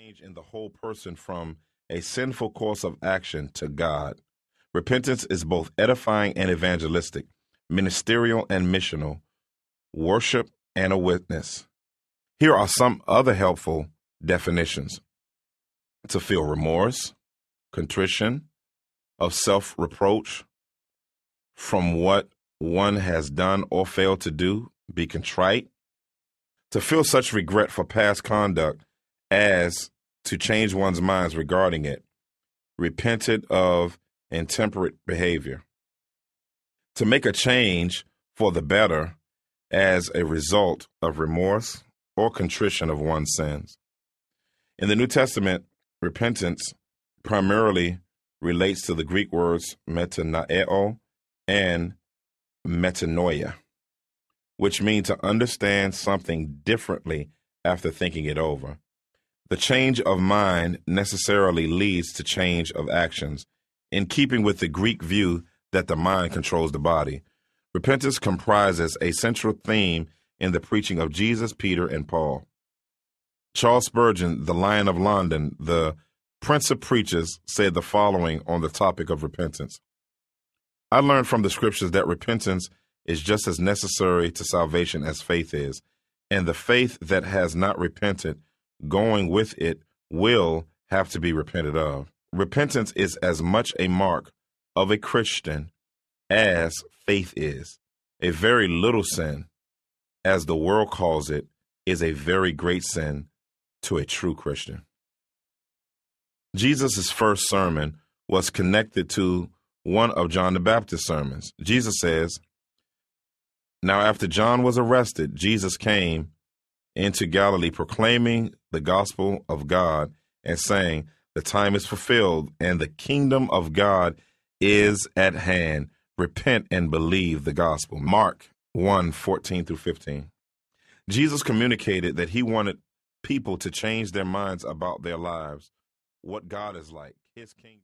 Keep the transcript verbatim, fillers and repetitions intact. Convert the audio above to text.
change in the whole person from a sinful course of action to God. Repentance is both edifying and evangelistic, ministerial and missional, worship and a witness. Here are some other helpful definitions. To feel remorse, contrition, of self-reproach from what one has done or failed to do, be contrite. To feel such regret for past conduct as to change one's minds regarding it, repented of intemperate behavior. To make a change for the better as a result of remorse or contrition of one's sins. In the New Testament, repentance primarily relates to the Greek words metanoeo and metanoia, which mean to understand something differently after thinking it over. The change of mind necessarily leads to change of actions, in keeping with the Greek view that the mind controls the body. Repentance comprises a central theme in the preaching of Jesus, Peter, and Paul. Charles Spurgeon, the Lion of London, the Prince of Preachers, said the following on the topic of repentance. I learned from the scriptures that repentance is just as necessary to salvation as faith is, and the faith that has not repented, going with it, will have to be repented of. Repentance is as much a mark of a Christian as faith is. A very little sin, as the world calls it, is a very great sin to a true Christian. Jesus' first sermon was connected to one of John the Baptist's sermons. Jesus says, "Now after John was arrested, Jesus came into Galilee proclaiming the gospel of God and saying, the time is fulfilled and the kingdom of God is at hand. Repent and believe the gospel." Mark one, fourteen through fifteen. Jesus communicated that he wanted people to change their minds about their lives, what God is like, his kingdom.